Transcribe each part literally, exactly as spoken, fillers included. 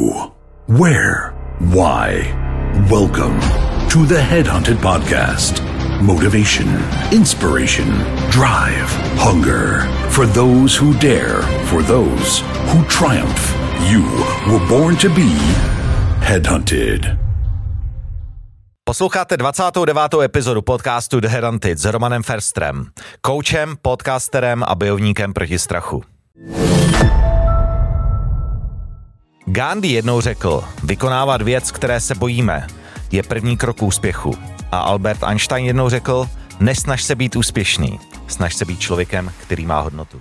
Who? Where? Why? Welcome to the Headhunted Podcast. Motivation, inspiration, drive, hunger. For those who dare, for those who triumph. You were born to be Headhunted. Posloucháte dvacátou devátou epizodu podcastu The Headhunted s Romanem Ferstrem, koučem, podcasterem a bojovníkem proti strachu. Gandhi jednou řekl, vykonávat věc, které se bojíme, je první krok k úspěchu. A Albert Einstein jednou řekl, nesnaž se být úspěšný, snaž se být člověkem, který má hodnotu.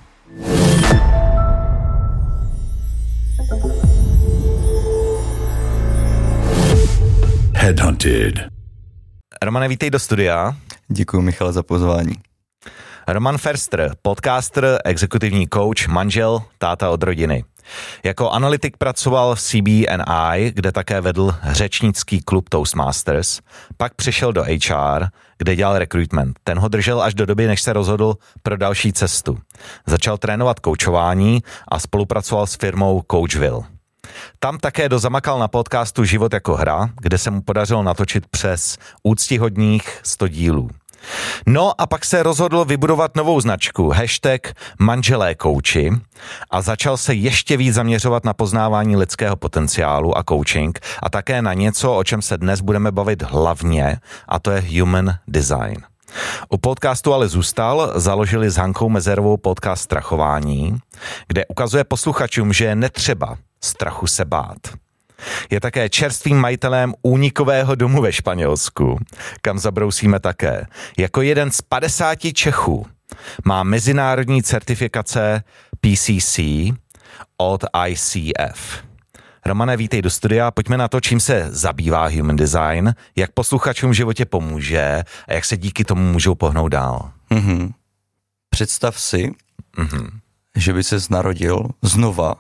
Headhunted. Romane, vítej do studia. Děkuji, Michale, za pozvání. Roman Ferstr, podcaster, exekutivní coach, manžel, táta od rodiny. Jako analytik pracoval v C B N I, kde také vedl řečnický klub Toastmasters, pak přešel do H R, kde dělal recruitment. Ten ho držel až do doby, než se rozhodl pro další cestu. Začal trénovat koučování a spolupracoval s firmou Coachville. Tam také dozamakal na podcastu Život jako hra, kde se mu podařilo natočit přes úctihodných sto dílů. No a pak se rozhodl vybudovat novou značku, hashtag manželé kouči, a začal se ještě víc zaměřovat na poznávání lidského potenciálu a coaching a také na něco, o čem se dnes budeme bavit hlavně, a to je human design. U podcastu ale zůstal, založili s Hankou Mezerovou podcast Strachování, kde ukazuje posluchačům, že je netřeba strachu se bát. Je také čerstvým majitelem únikového domu ve Španělsku, kam zabrousíme také. Jako jeden z padesáti Čechů má mezinárodní certifikace P C C od I C F. Romane, vítej do studia, pojďme na to, čím se zabývá human design, jak posluchačům v životě pomůže a jak se díky tomu můžou pohnout dál. Mm-hmm. Představ si, mm-hmm. že by ses narodil znova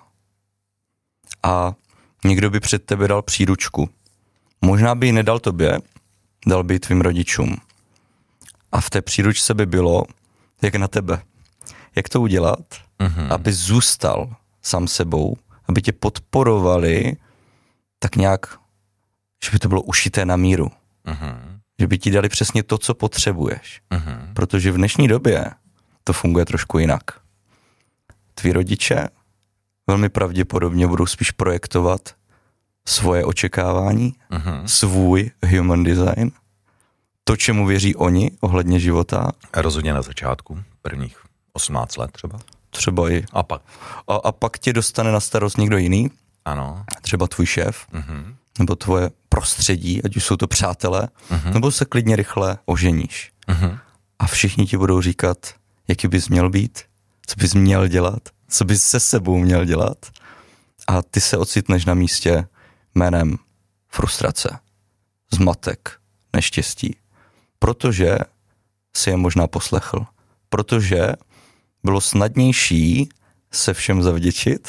a někdo by před tebe dal příručku. Možná by ji nedal tobě, dal by ji tvým rodičům. A v té příručce by bylo, jak na tebe. Jak to udělat, mm-hmm. aby zůstal sám sebou, aby tě podporovali tak nějak, že by to bylo ušité na míru. Mm-hmm. Že by ti dali přesně to, co potřebuješ. Mm-hmm. Protože v dnešní době to funguje trošku jinak. Tví rodiče velmi pravděpodobně budou spíš projektovat svoje očekávání, uh-huh. svůj human design, to, čemu věří oni ohledně života. Rozhodně na začátku, prvních osmnáct let třeba. Třeba i. A pak? A, a pak tě dostane na starost někdo jiný. Ano. Třeba tvůj šéf, uh-huh. nebo tvoje prostředí, ať už jsou to přátelé, uh-huh. nebo se klidně rychle oženíš. Uh-huh. A všichni ti budou říkat, jaký bys měl být, co bys měl dělat, co bys se sebou měl dělat, a ty se ocitneš na místě jménem frustrace, zmatek, neštěstí, protože si je možná poslechl, protože bylo snadnější se všem zavděčit,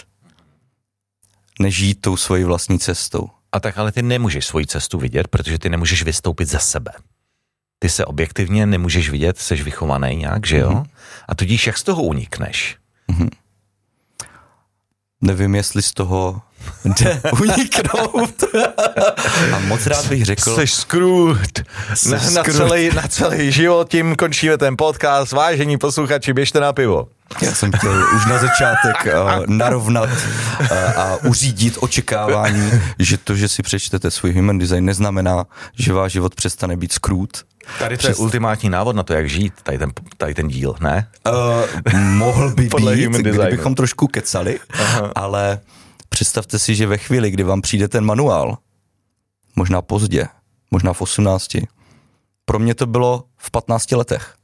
než jít tou svojí vlastní cestou. A tak ale ty nemůžeš svoji cestu vidět, protože ty nemůžeš vystoupit za sebe. Ty se objektivně nemůžeš vidět, jsi vychovaný nějak, že jo? Mm-hmm. A tudíž jak z toho unikneš? Mm-hmm. Nevím, jestli z toho jde uniknout. A moc rád bych řekl... Jsi skrut. Na, na, celý, na celý život tím končíme ten podcast. Vážení posluchači, běžte na pivo. Já jsem chtěl už na začátek uh, narovnat uh, a uřídit očekávání, že to, že si přečtete svůj human design, neznamená, že váš život přestane být skrut. Tady to Přes... je ultimátní návod na to, jak žít, tady ten, tady ten díl, ne? Uh, mohl by být, kdybychom trošku kecali, aha. ale představte si, že ve chvíli, kdy vám přijde ten manuál, možná pozdě, možná v osmnácti, pro mě to bylo v patnácti letech,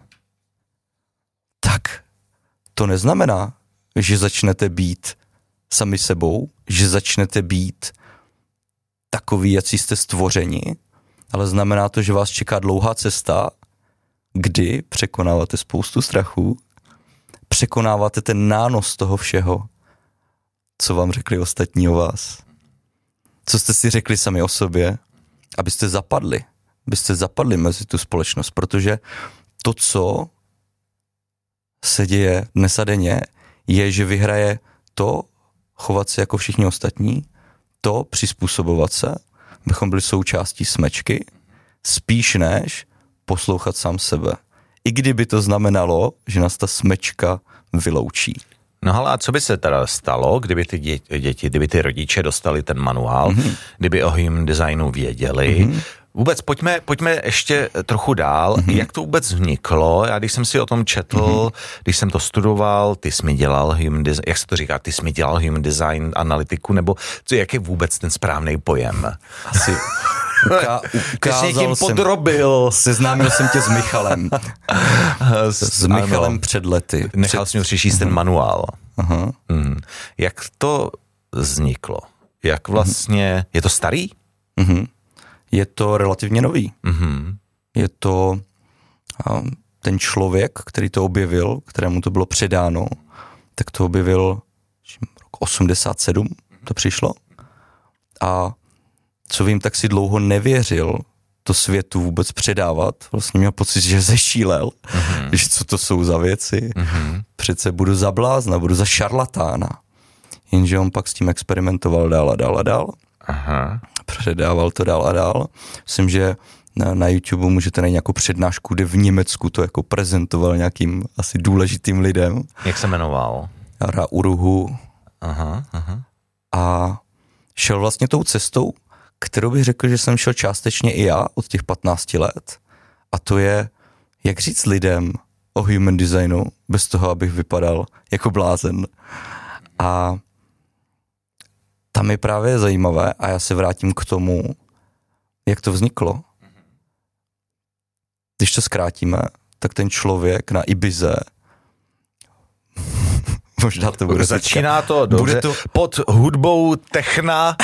tak to neznamená, že začnete být sami sebou, že začnete být takový, jací jste stvořeni, ale znamená to, že vás čeká dlouhá cesta, kdy překonáváte spoustu strachů, překonáváte ten nános toho všeho, co vám řekli ostatní o vás, co jste si řekli sami o sobě, abyste zapadli, abyste zapadli mezi tu společnost, protože to, co se děje dnes a denně, je, že vyhraje to chovat se jako všichni ostatní, to přizpůsobovat se, bychom byli součástí smečky, spíš než poslouchat sám sebe. I kdyby to znamenalo, že nás ta smečka vyloučí. No ale a co by se teda stalo, kdyby ty děti, kdyby ty rodiče dostali ten manuál, mm-hmm. kdyby o human designu věděli? Mm-hmm. Vůbec pojďme, pojďme ještě trochu dál. Mm-hmm. Jak to vůbec vzniklo? Já když jsem si o tom četl, mm-hmm. když jsem to studoval, ty jsi mi dělal human design, jak se to říká, ty jsi mi dělal human design analytiku, nebo co, jak je vůbec ten správný pojem? Asi uká, ukázal ty jsi někým jsem, podrobil. Seznámil jsem tě s Michalem. S, s Michalem ano. Před lety. Nechal před... jsi mi přečíst ten manuál. Aha. Mm. Jak to vzniklo? Jak vlastně, je to starý? Mhm. Je to relativně nový. Mm-hmm. Je to um, ten člověk, který to objevil, kterému to bylo předáno, tak to objevil rok osmdesát sedm, to přišlo. A co vím, tak si dlouho nevěřil to světu vůbec předávat. Vlastně měl pocit, že zešílel, mm-hmm. že co to jsou za věci. Mm-hmm. Přece budu za blázna, budu za šarlatána. Jenže on pak s tím experimentoval dál a dál a dál. Aha. Předával to dál a dál. Myslím, že na, na YouTube můžete najít nějakou přednášku, kde v Německu to jako prezentoval nějakým asi důležitým lidem. Jak se jmenoval? Ra Uruhu. Aha, aha. A šel vlastně tou cestou, kterou bych řekl, že jsem šel částečně i já od těch patnácti let. A to je, jak říct lidem o human designu, bez toho, abych vypadal jako blázen. A tam je právě zajímavé, a já se vrátím k tomu, jak to vzniklo. Když to zkrátíme, tak ten člověk na Ibize, možná to bude Začíná to dobře, bude to... pod hudbou techna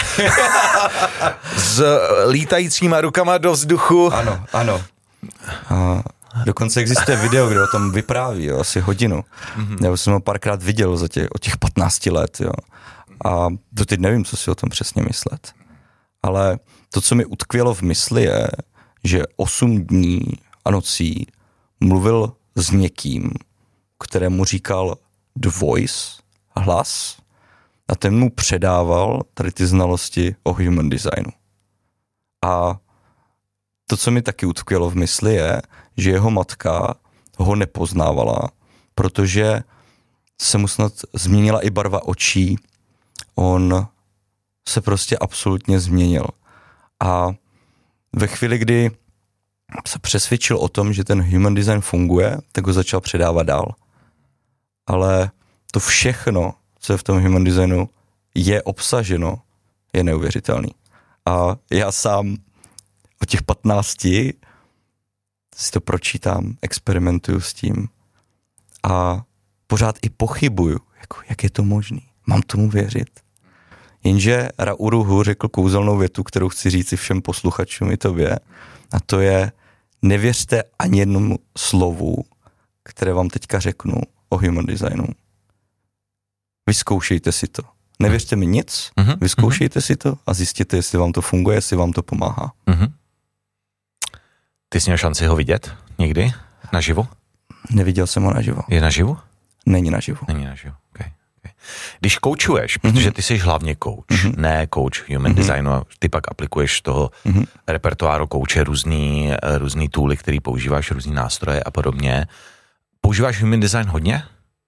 s lítajícíma rukama do vzduchu. Ano, ano. A dokonce existuje video, kde o tom vypráví, jo, asi hodinu. Mm-hmm. Já jsem ho párkrát viděl za těch, od těch patnácti let, jo. A doteď nevím, co si o tom přesně myslet. Ale to, co mi utkvělo v mysli, je, že osm dní a nocí mluvil s někým, kterému říkal the voice, hlas, a ten mu předával tady ty znalosti o human designu. A to, co mi taky utkvělo v mysli, je, že jeho matka ho nepoznávala, protože se mu snad změnila i barva očí. On se prostě absolutně změnil. A ve chvíli, kdy se přesvědčil o tom, že ten human design funguje, tak ho začal předávat dál. Ale to všechno, co je v tom human designu je obsaženo, je neuvěřitelný. A já sám od těch patnácti si to pročítám, experimentuju s tím a pořád i pochybuju, jako, jak je to možný. Mám tomu věřit. Jenže Ra Uruhu řekl kouzelnou větu, kterou chci říct i všem posluchačům i tobě, a to je: nevěřte ani jednomu slovu, které vám teďka řeknu o human designu. Vyzkoušejte si to. Nevěřte mi nic, uh-huh, vyzkoušejte uh-huh. si to a zjistěte, jestli vám to funguje, jestli vám to pomáhá. Uh-huh. Ty jsi měl šanci ho vidět někdy naživo? Neviděl jsem ho naživo. Je naživo? Není naživo. Není naživo, okay. Okay. Když koučuješ, mm-hmm. protože ty jsi hlavně kouč, mm-hmm. ne kouč human mm-hmm. designu, ty pak aplikuješ toho mm-hmm. repertoáru kouče různý, různý tooly, který používáš, různý nástroje a podobně. Používáš human design hodně?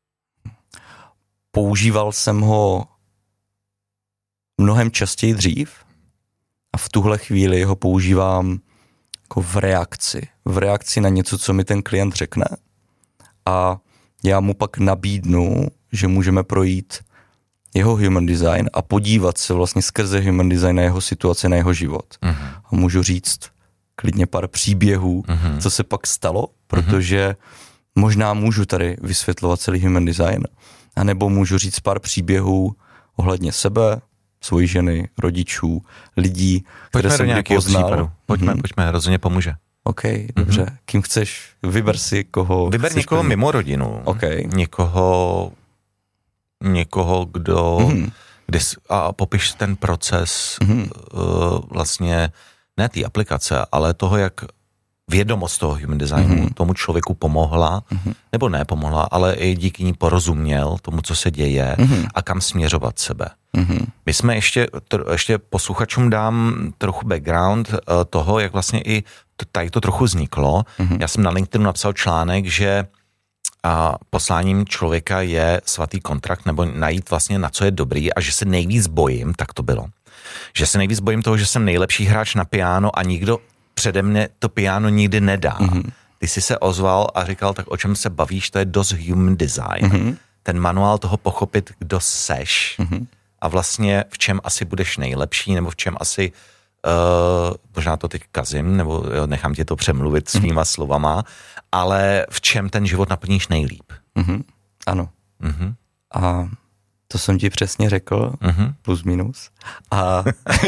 Používal jsem ho mnohem častěji dřív a v tuhle chvíli ho používám jako v reakci. V reakci na něco, co mi ten klient řekne, a já mu pak nabídnu, že můžeme projít jeho human design a podívat se vlastně skrze human design na jeho situaci, na jeho život. Uh-huh. A můžu říct klidně pár příběhů, uh-huh. co se pak stalo, protože uh-huh. možná můžu tady vysvětlovat celý human design, anebo můžu říct pár příběhů ohledně sebe, svojí ženy, rodičů, lidí, pojďme které jsem poznal. Případu. Pojďme, uh-huh. pojďme, rozhodně pomůže. OK, dobře. Mm-hmm. Kým chceš? Vyber si koho. Vyber někoho první. Mimo rodinu. Okay. Někoho, někoho, kdo, mm-hmm. kde, a popiš ten proces mm-hmm. uh, vlastně, ne té aplikace, ale toho, jak vědomost toho human designu mm-hmm. tomu člověku pomohla, mm-hmm. nebo ne pomohla, ale i díky ní porozuměl tomu, co se děje mm-hmm. a kam směřovat sebe. Mm-hmm. My jsme ještě, to, ještě posluchačům dám trochu background uh, toho, jak vlastně i to, tady to trochu vzniklo. Mm-hmm. Já jsem na LinkedInu napsal článek, že uh, posláním člověka je svatý kontrakt, nebo najít vlastně na co je dobrý a že se nejvíc bojím, tak to bylo. Že se nejvíc bojím toho, že jsem nejlepší hráč na piano a nikdo přede mne to piano nikdy nedá. Mm-hmm. Ty jsi se ozval a říkal, tak o čem se bavíš, to je dost human design. Mm-hmm. Ten manuál toho pochopit, kdo seš mm-hmm. a vlastně v čem asi budeš nejlepší, nebo v čem asi, uh, možná to teď kazím, nebo jo, nechám tě to přemluvit svýma mm-hmm. slovama, ale v čem ten život naplníš nejlíp. Mm-hmm. Ano. Mm-hmm. A to jsem ti přesně řekl, mm-hmm. plus minus. A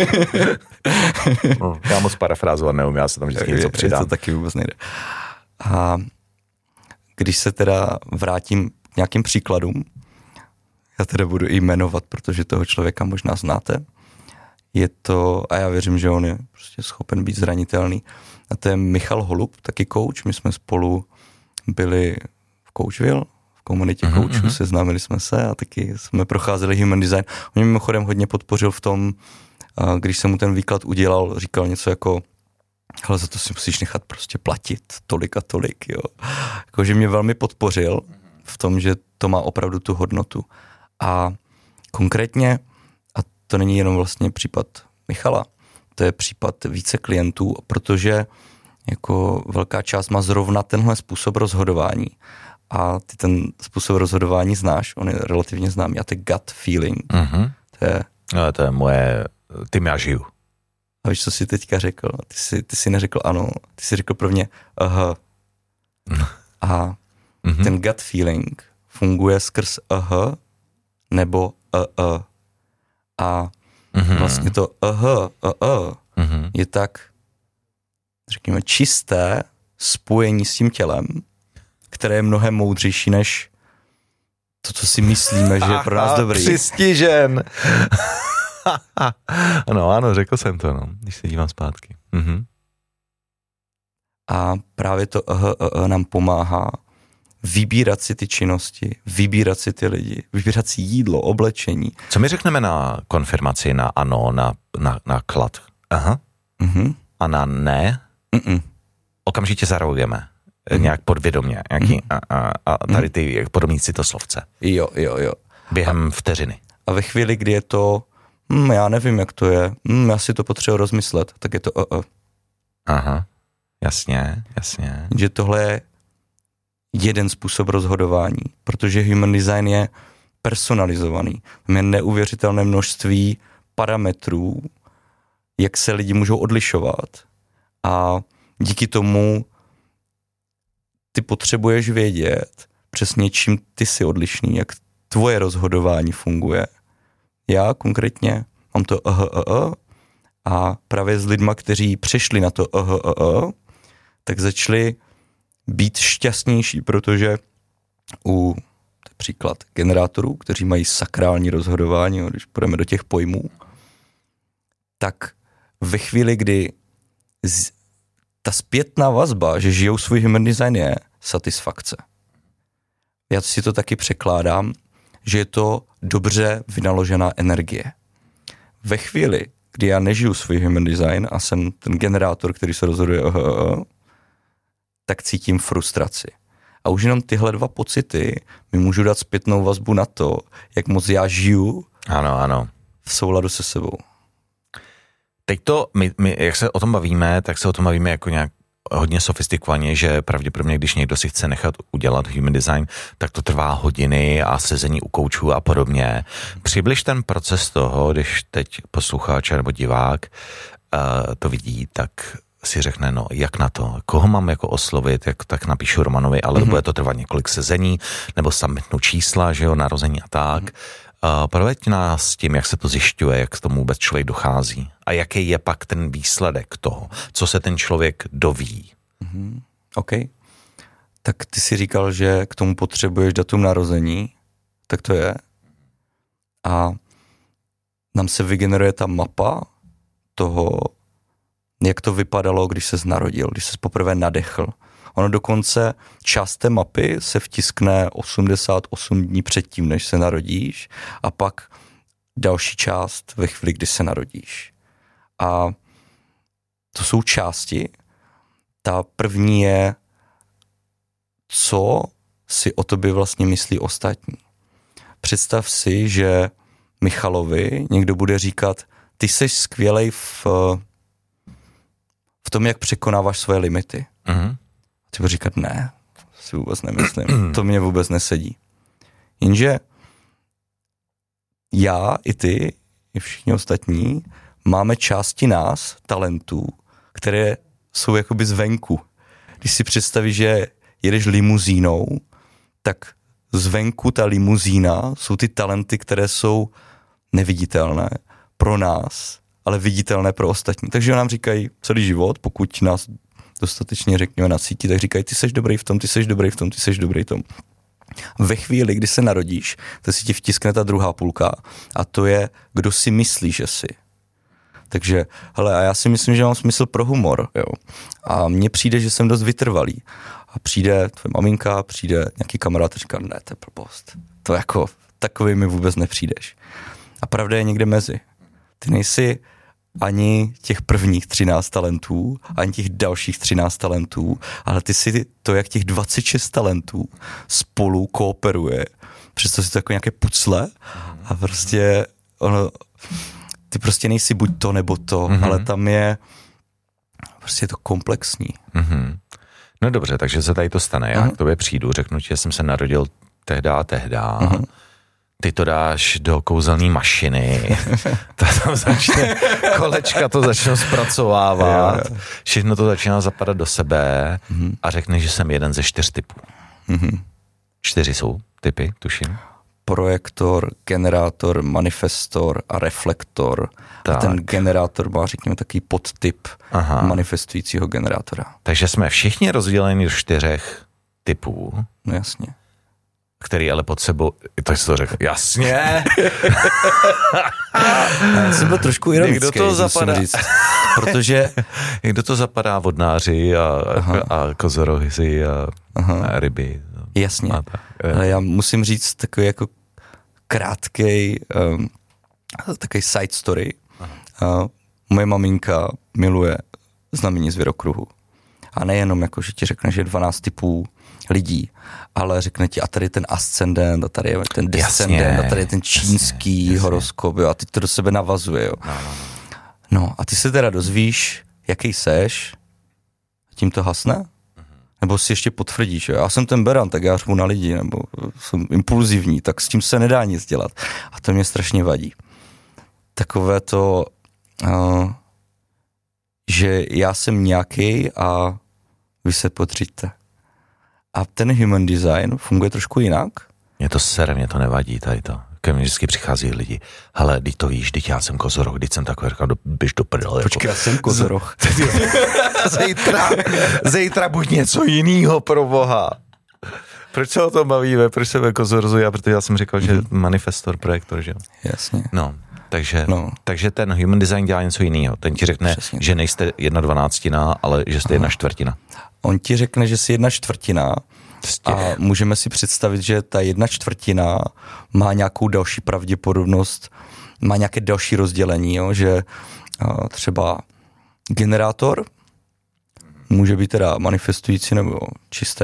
no, já moc parafrázovat neumím, já se tam vždycky něco přidám. To taky vůbec nejde. A když se teda vrátím k nějakým příkladům, já teda budu i jmenovat, protože toho člověka možná znáte, je to, a já věřím, že on je prostě schopen být zranitelný, a to je Michal Holub, taky coach, my jsme spolu byli v Coachville, komunitě coachů, mm-hmm. seznámili jsme se a taky jsme procházeli human design. On mě mimochodem hodně podpořil v tom, když jsem mu ten výklad udělal, říkal něco jako, ale za to si musíš nechat prostě platit tolik a tolik, jo. Jakože mě velmi podpořil v tom, že to má opravdu tu hodnotu. A konkrétně, a to není jenom vlastně případ Michala, to je případ více klientů, protože jako velká část má zrovna tenhle způsob rozhodování. A ty ten způsob rozhodování znáš, on je relativně známý, a to je gut feeling. Mm-hmm. To je... No, to je moje, tím já žiju. A víš, co jsi teďka řekl? Ty jsi, ty jsi neřekl ano, ty jsi řekl pro mě aha. A mm-hmm. ten gut feeling funguje skrz aha nebo a a. A mm-hmm. vlastně to aha a a mm-hmm. je tak, řekněme, čisté spojení s tím tělem, které je mnohem moudřejší než to, co si myslíme, že je pro nás dobrý. Přistižen. No ano, řekl jsem to, no, když se dívám zpátky. Mhm. A právě to aha, aha nám pomáhá vybírat si ty činnosti, vybírat si ty lidi, vybírat si jídlo, oblečení. Co my řekneme na konfirmaci, na ano, na, na, na klad? Aha. Mhm. A na ne? Mhm. Okamžitě zareagujeme. Mm. Nějak podvědomě, nějaký, mm. a, a, a tady ty mm. podobní citoslovce. Jo, jo, jo. Během a, vteřiny. A ve chvíli, kdy je to, hm, já nevím, jak to je, hm, já si to potřebuji rozmyslet, tak je to uh, uh. Aha, jasně, jasně. Že tohle je jeden způsob rozhodování, protože human design je personalizovaný. Tam je neuvěřitelné množství parametrů, jak se lidi můžou odlišovat. A díky tomu ty potřebuješ vědět přesně, čím ty jsi odlišný, jak tvoje rozhodování funguje. Já konkrétně mám to aha, aha, a právě s lidma, kteří přešli na to aha, aha, tak začali být šťastnější, protože u, to je příklad, generátorů, kteří mají sakrální rozhodování, když půjdeme do těch pojmů, tak ve chvíli, kdy z, ta zpětná vazba, že žijou svůj human design, je satisfakce. Já si to taky překládám, že je to dobře vynaložená energie. Ve chvíli, kdy já nežiju svůj human design a jsem ten generátor, který se rozhoduje, uh, uh, tak cítím frustraci. A už jenom tyhle dva pocity mi můžu dát zpětnou vazbu na to, jak moc já žiju ano, ano. v souladu se sebou. Teď to, my, my, jak se o tom bavíme, tak se o tom bavíme jako nějak hodně sofistikovaně, že pravděpodobně, když někdo si chce nechat udělat human design, tak to trvá hodiny a sezení u koučů a podobně. Přibliž ten proces toho, když teď posluchač nebo divák uh, to vidí, tak si řekne, no jak na to, koho mám jako oslovit, jak tak napíšu Romanovi, ale mm-hmm. bude to trvat několik sezení, nebo submitnu čísla, že jo, narození a tak. Mm-hmm. Uh, proveď nás s tím, jak se to zjišťuje, jak k tomu vůbec člověk dochází a jaký je pak ten výsledek toho, co se ten člověk doví. Mm-hmm. OK. Tak ty si říkal, že k tomu potřebuješ datum narození, tak to je. A nám se vygeneruje ta mapa toho jak to vypadalo, když ses narodil, když ses poprvé nadechl. Ono dokonce část té mapy se vtiskne osmdesát osm dní předtím, než se narodíš, a pak další část ve chvíli, kdy se narodíš. A to jsou části. Ta první je, co si o tobě vlastně myslí ostatní. Představ si, že Michalovi někdo bude říkat, ty jsi skvělej v, v tom, jak překonáváš svoje limity. Mm-hmm. Ty bude říkat, ne, si vůbec nemyslím, to mě vůbec nesedí. Jenže já i ty, i všichni ostatní, máme části nás, talentů, které jsou jakoby zvenku. Když si představíš, že jedeš limuzínou, tak zvenku ta limuzína jsou ty talenty, které jsou neviditelné pro nás, ale viditelné pro ostatní. Takže nám říkají celý život, pokud nás dostatečně řekněme na síti, tak říkají, ty seš dobrý v tom, ty seš dobrý v tom, ty seš dobrý v tom. Ve chvíli, kdy se narodíš, to si ti vtiskne ta druhá půlka a to je, kdo si myslí, že jsi. Takže, hele, a já si myslím, že mám smysl pro humor, jo. A mně přijde, že jsem dost vytrvalý. A přijde tvoje maminka, přijde nějaký kamarád a říká, ne, to je blbost. To jako, takový mi vůbec nepřijdeš. A pravda je někde mezi. Ty nejsi ani těch prvních třináct talentů, ani těch dalších třináct talentů, ale ty si to, jak těch dvacet šest talentů spolu kooperuje. Představ si to jako nějaké pucle a prostě ono, ty prostě nejsi buď to nebo to, mm-hmm. ale tam je prostě je to komplexní. Mm-hmm. No dobře, takže se tady to stane. Já mm-hmm. k tobě přijdu, řeknu ti, že jsem se narodil tehda a tehda. Mm-hmm. Ty to dáš do kouzelné mašiny, to tam začne, kolečka to začne zpracovávat, všechno to začíná zapadat do sebe mm-hmm. a řekneš, že jsem jeden ze čtyř typů. Mm-hmm. Čtyři jsou typy, tuším. Projektor, generátor, manifestor a reflektor. Tak. A ten generátor má, řekněme, takový podtyp Aha. manifestujícího generátora. Takže jsme všichni rozděleni do čtyřech typů. No jasně. Který ale pod sebou, to jsi to řekl, jasně. Já jsem byl trošku ironický, to zapadá, říct, protože... Kdo to zapadá vodnáři a, a kozorohy a, a ryby. Jasně, a ale já musím říct takový jako krátkej, um, takový side story. Uh, moje maminka miluje znamení zvěrokruhu. A nejenom jako, že ti řekne, že je dvanáct typů lidí, ale řekne ti, a tady je ten ascendent, a tady je ten descendent, jasně, a tady je ten čínský jasně, horoskop, jo, a teď to do sebe navazuje, jo. No, no, no. no a ty se teda dozvíš, jaký seš, tím to hasne? Mm-hmm. Nebo si ještě potvrdíš, jo, já jsem ten beran, tak já řvu na lidi, nebo jsem impulzivní, tak s tím se nedá nic dělat. A to mě strašně vadí. Takové to, uh, že já jsem nějaký a vy se potřiďte. A ten human design funguje trošku jinak? Mě to sere, mě to nevadí tady to. Ke mně vždycky přichází lidi. Hele, teď to víš, teď já jsem kozoroh, teď jsem takový, říkal, běž do prdele. Počkej, jako. Já jsem kozoroh. zítra, zítra buď něco jinýho, pro boha. Proč se o tom bavíme? Proč se kozorozu? Já, protože já jsem říkal, mm-hmm. že manifestor, projektor, že jo? Jasně. No. Takže, no. takže ten human design dělá něco jiného. Ten ti řekne, přesně, že nejste jedna dvanáctina, ale že jste Aha. jedna čtvrtina. On ti řekne, že jsi jedna čtvrtina a můžeme si představit, že ta jedna čtvrtina má nějakou další pravděpodobnost, má nějaké další rozdělení, jo? Že uh, třeba generátor může být teda manifestující nebo čistý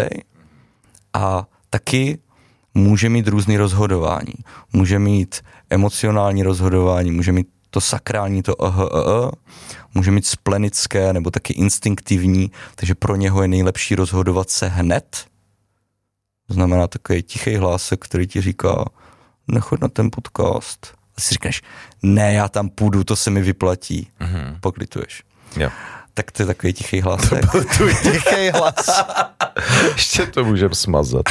a taky může mít různý rozhodování. Může mít emocionální rozhodování, může mít to sakrální, to uh, uh, uh, může mít splenické nebo taky instinktivní, takže pro něho je nejlepší rozhodovat se hned. To znamená takový tichý hlásek, který ti říká, nechoď na ten podcast. A si říkáš, ne, já tam půjdu, to se mi vyplatí. Mm-hmm. Pak lituješ. Jo. Tak to je takový tichý hlásek. To byl tvůj tichý hlas. Ještě to můžeme smazat.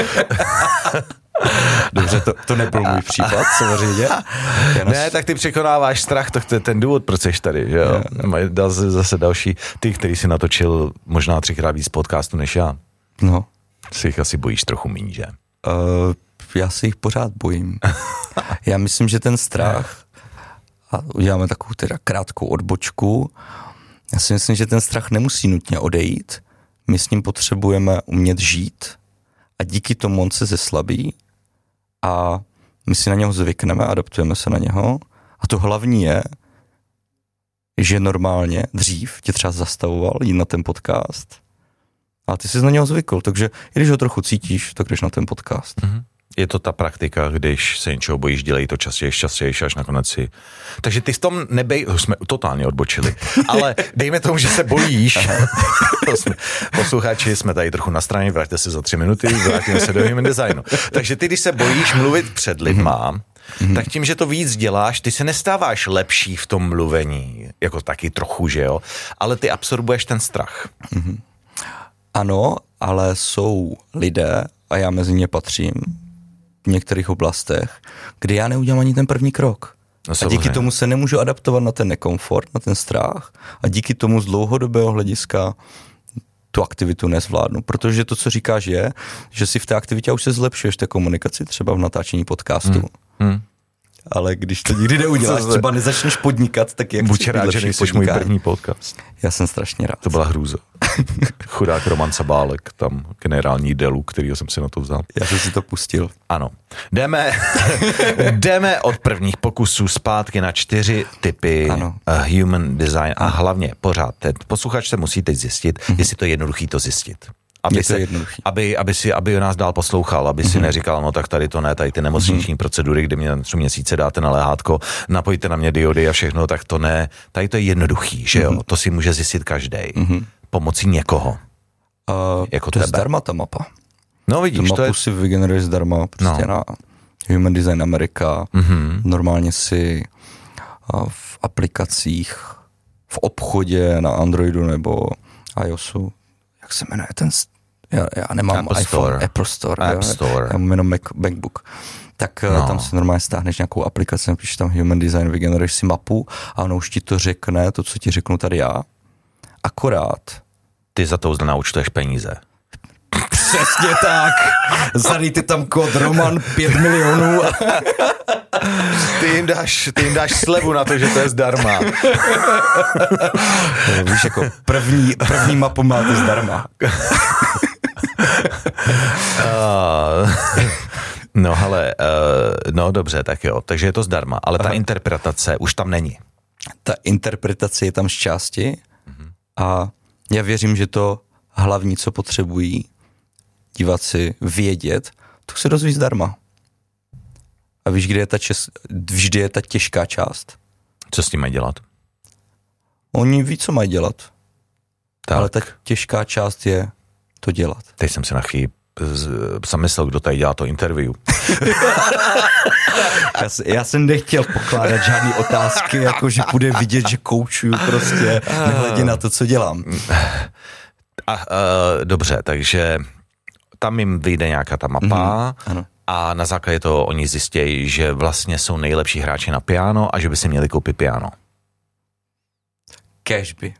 Dobře, to, to nebyl můj případ, samozřejmě. Nos... Ne, tak ty překonáváš strach, to je ten důvod, proč jsi tady, že jo? Mají zase další, ty, který si natočil možná třikrát víc podcastu než já. No. Si jich asi bojíš trochu méně, že? Uh, já se jich pořád bojím. Já myslím, že ten strach, a uděláme takovou teda krátkou odbočku, Já si myslím, že ten strach nemusí nutně odejít, my s ním potřebujeme umět žít a díky tomu on se zeslabí a my si na něho zvykneme, adaptujeme se na něho a to hlavní je, že normálně dřív tě třeba zastavoval jít na ten podcast a ty jsi na něho zvykl, takže i když ho trochu cítíš, tak jdeš na ten podcast. Mm-hmm. Je to ta praktika, když se něčeho bojíš, dělej to častěji, častěji, až nakonec si... Takže ty v tom nebej... Jsme totálně odbočili, ale dejme tomu, že se bojíš. jsme, posluchači, jsme tady trochu na straně, vraťte se za tři minuty, vrátíme se do human designu. Takže ty, když se bojíš mluvit před lidma, mm-hmm. tak tím, že to víc děláš, ty se nestáváš lepší v tom mluvení, jako taky trochu, že jo, ale ty absorbuješ ten strach. Mm-hmm. Ano, ale jsou lidé, a já mezi ně patřím, v některých oblastech, kdy já neudělám ani ten první krok. No, a díky tomu se nemůžu adaptovat na ten nekomfort, na ten strach a díky tomu z dlouhodobého hlediska tu aktivitu nezvládnu. Protože to, co říkáš, je, že si v té aktivitě už se zlepšuješ té komunikaci, třeba v natáčení podcastu. Hmm. Hmm. Ale když to nikdy neuděláš, třeba nezačneš podnikat, tak jak buď rád, že nejsi můj první podcast. Já jsem strašně rád. To byla hrůza. Chudák Roman Sabálek, tam generální delu, kterýho jsem si na to vzal. Já jsem si to pustil. Ano. Jdeme, jdeme od prvních pokusů zpátky na čtyři typy uh, human design a hlavně pořád, ten posluchač se musí teď zjistit, mm-hmm. jestli to je jednoduchý to zjistit. Aby, se, aby, aby, si, aby nás dál poslouchal, aby si mm-hmm. neříkal, no tak tady to ne, tady ty nemocniční mm-hmm. procedury, kde mě na tři měsíce dáte na léhátko, napojte na mě diody a všechno, tak to ne, tady to je jednoduchý, že jo, mm-hmm. to si může zjistit každej, mm-hmm. pomocí někoho, uh, jako to tebe. Je zdarma ta mapa. No vidíš, tu to je... mapu si vygeneruješ zdarma, prostě no. na Human Design America, mm-hmm. normálně si uh, v aplikacích, v obchodě na Androidu nebo iOSu, jak se jmenuje ten, já, já nemám Apple iPhone, Store. Apple Store, App já, Store. já mám jenom Mac, MacBook, tak no. tam si normálně stáhneš nějakou aplikaci, napíšeš tam Human Design, vygeneruješ si mapu a ono už ti to řekne, to, co ti řeknu tady já, akorát. Ty za to naúčtuješ peníze. Přesně tak. Zadejte tam kód Roman pět milionů. Ty jim dáš, ty jim dáš slevu na to, že to je zdarma. Víš, jako první, první mapu máte zdarma. No hele, no dobře, tak jo. Takže je to zdarma, ale ta Aha. interpretace už tam není. Ta interpretace je tam z části a já věřím, že to hlavní, co potřebují diváci vědět, to se dozví zdarma. A víš, kde je ta čes... vždy je ta těžká část? Co s tím mají dělat? Oni ví, co mají dělat. Tak. Ale ta těžká část je to dělat. Teď jsem si na chvíli zamyslel, kdo tady dělá to interview. já, já jsem nechtěl pokládat žádný otázky, jako že bude vidět, že koučuju prostě, nehledě na to, co dělám. A, uh, dobře, takže tam jim vyjde nějaká ta mapa mm-hmm, ano. a na základě toho oni zjistějí, že vlastně jsou nejlepší hráči na piano a že by si měli koupit piano. Cashby.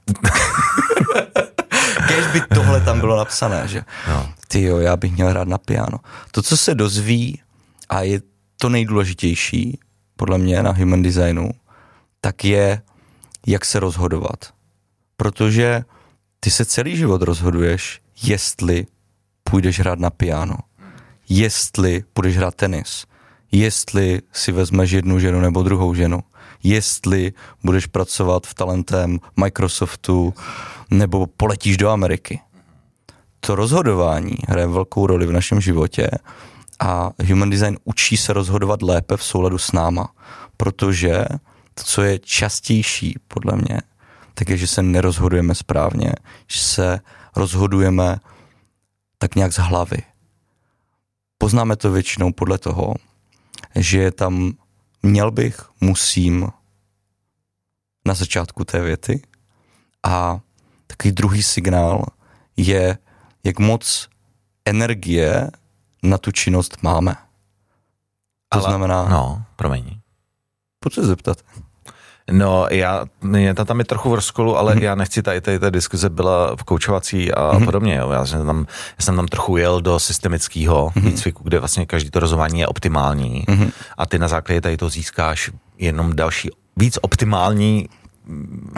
Cashby tohle tam bylo napsané, že no. Tyjo, já bych měl hrát na piano. To, co se dozví a je to nejdůležitější podle mě na human designu, tak je, jak se rozhodovat. Protože ty se celý život rozhoduješ, jestli půjdeš hrát na piano, jestli půjdeš hrát tenis, jestli si vezmeš jednu ženu nebo druhou ženu, jestli budeš pracovat v talentem Microsoftu nebo poletíš do Ameriky. To rozhodování hraje velkou roli v našem životě a human design učí se rozhodovat lépe v souladu s náma, protože to, co je častější podle mě, tak je, že se nerozhodujeme správně, že se rozhodujeme tak nějak z hlavy. Poznáme to většinou podle toho, že je tam měl bych, musím na začátku té věty a takový druhý signál je, jak moc energie na tu činnost máme. To Ale, znamená... No, promiň. Pojď se zeptat. No, já, mě to tam je trochu v rozkolu, ale mm-hmm. já nechci, tady, tady ta diskuze byla v koučovací a mm-hmm. podobně, jo. Já jsem tam, já jsem tam trochu jel do systemického mm-hmm. výcviku, kde vlastně každý to rozhodování je optimální mm-hmm. a ty na základě tady to získáš jenom další, víc optimální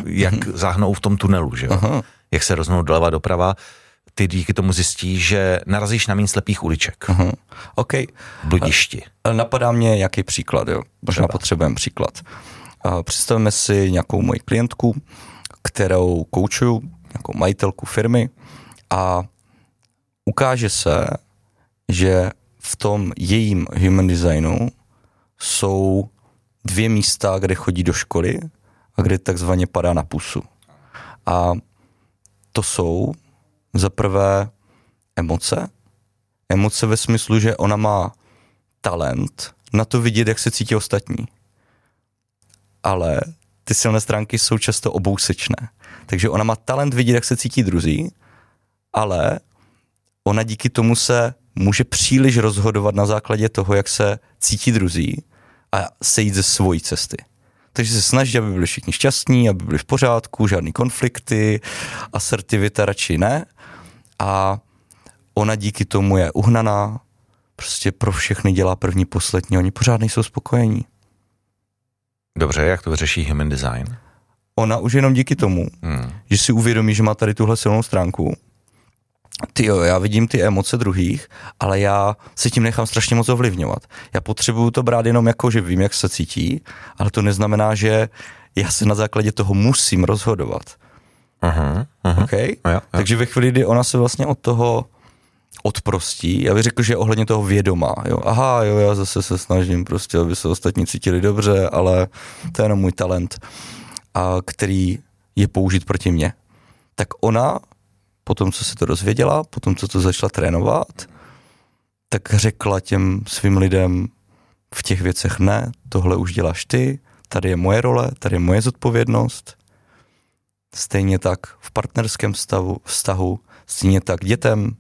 jak mm-hmm. zahnou v tom tunelu, že jo? Aha. Jak se rozhnou doleva doprava, ty díky tomu zjistí, že narazíš na méně slepých uliček. Uh-huh. OK. Bludišti. Napadá mě nějaký příklad, jo. Možná potřebujeme příklad. Představíme si nějakou moji klientku, kterou koučuju, nějakou majitelku firmy a ukáže se, že v tom jejím human designu jsou dvě místa, kde chodí do školy a kde takzvaně padá na pusu. A to jsou za prvé emoce. Emoce ve smyslu, že ona má talent na to vidět, jak se cítí ostatní. Ale ty silné stránky jsou často obousečné. Takže ona má talent vidět, jak se cítí druzí, ale ona díky tomu se může příliš rozhodovat na základě toho, jak se cítí druzí a sejít ze svojí cesty. Takže se snaží, aby byli všichni šťastní, aby byli v pořádku, žádný konflikty, asertivita radši ne. A ona díky tomu je uhnaná, prostě pro všechny dělá první, poslední, oni pořád nejsou spokojení. Dobře, jak to řeší human design? Ona už jenom díky tomu, hmm. že si uvědomí, že má tady tuhle silnou stránku. Ty jo, já vidím ty emoce druhých, ale já se tím nechám strašně moc ovlivňovat. Já potřebuju to brát jenom jako, že vím, jak se cítí, ale to neznamená, že já se na základě toho musím rozhodovat. Uh-huh, uh-huh. Okay? Jo, jo. Takže ve chvíli, kdy ona se vlastně od toho odprostí, já bych řekl, že je ohledně toho vědomá. Jo? Aha, jo, já zase se snažím prostě, aby se ostatní cítili dobře, ale to je jenom můj talent, a který je použit proti mně. Tak ona potom, co se to dozvěděla, potom, co to začala trénovat, tak řekla těm svým lidem v těch věcech ne, tohle už děláš ty, tady je moje role, tady je moje zodpovědnost. Stejně tak v partnerském stavu, vztahu, stejně tak dětem.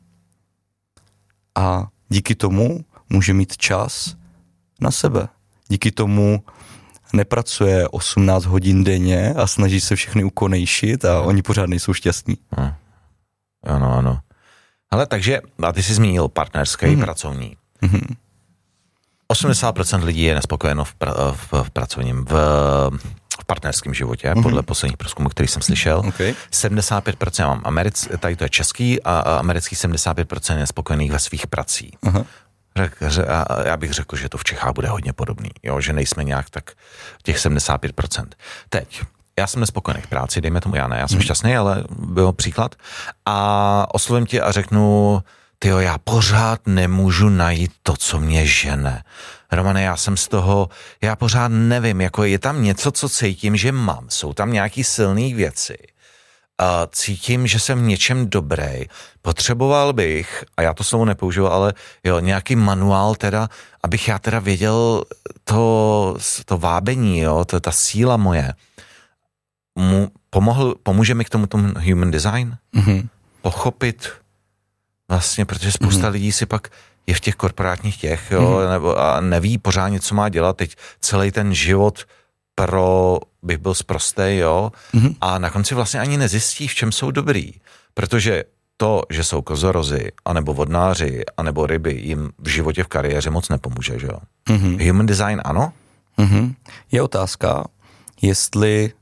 A díky tomu může mít čas na sebe. Díky tomu nepracuje osmnáct hodin denně a snaží se všechny ukonejšit a oni pořád nejsou šťastní. Hmm. Ano, ano. Ale takže, a ty jsi zmínil partnerský, mm. pracovní. Mm. osmdesát procent lidí je nespokojeno v, pra, v, v pracovním, v, v partnerském životě, mm. podle posledních průzkumů, který jsem slyšel. Okay. sedmdesát pět procent mám americ, tady to je český, a, a americký sedmdesát pět procent je nespokojených ve svých pracích. Uh-huh. Řek, ře, a já bych řekl, že to v Čechách bude hodně podobný, jo, že nejsme nějak tak těch sedmdesát pět procent. Teď, já jsem nespokojený v práci, dejme tomu já ne, já jsem mm. šťastný, ale byl příklad. A oslovím tě a řeknu, tyjo, já pořád nemůžu najít to, co mě žene. Romane, já jsem z toho, já pořád nevím, jako je tam něco, co cítím, že mám, jsou tam nějaký silné věci. A cítím, že jsem v něčem dobrý. Potřeboval bych, a já to slovo nepoužiju, ale jo, nějaký manuál teda, abych já teda věděl to, to vábení, jo, to, ta síla moje. Mu, pomohl, pomůže mi k tomu tomu human design? Mm-hmm. Pochopit vlastně, protože spousta mm-hmm. lidí si pak je v těch korporátních těch, jo, mm-hmm. nebo a neví pořádně, co má dělat teď celý ten život pro, bych byl sprostej, jo, mm-hmm. a na konci vlastně ani nezjistí, v čem jsou dobrý, protože to, že jsou kozorozy, anebo vodnáři, anebo ryby, jim v životě v kariéře moc nepomůže, že jo. Mm-hmm. Human design ano? Mm-hmm. Je otázka, jestli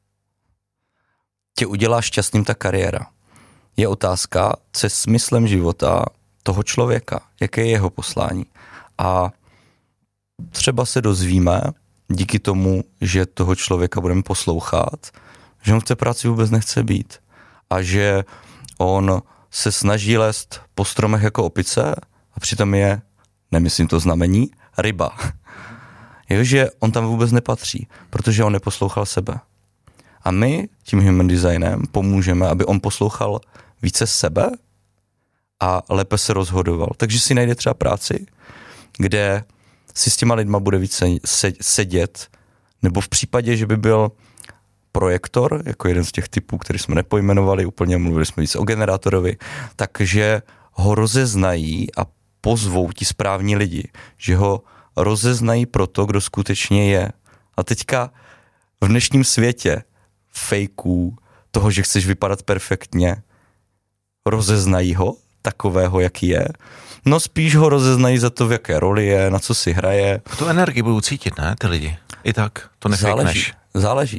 tě udělá šťastným ta kariéra. Je otázka, co je smyslem života toho člověka, jaké je jeho poslání. A třeba se dozvíme díky tomu, že toho člověka budeme poslouchat, že on v té práci vůbec nechce být a že on se snaží lézt po stromech jako opice a přitom je, nemyslím to znamení, ryba. Je, že on tam vůbec nepatří, protože on neposlouchal sebe. A my tím human designem pomůžeme, aby on poslouchal více sebe a lépe se rozhodoval. Takže si najde třeba práci, kde si s těma lidma bude více sedět, nebo v případě, že by byl projektor, jako jeden z těch typů, který jsme nepojmenovali, úplně mluvili jsme víc o generátorovi, takže ho rozeznají a pozvou ti správní lidi, že ho rozeznají pro to, kdo skutečně je. A teďka v dnešním světě fejků, toho, že chceš vypadat perfektně, rozeznají ho takového, jaký je. No spíš ho rozeznají za to, v jaké roli je, na co si hraje. Tu energii budou cítit, ne, ty lidi? I tak, to nefejkneš. Záleží, záleží.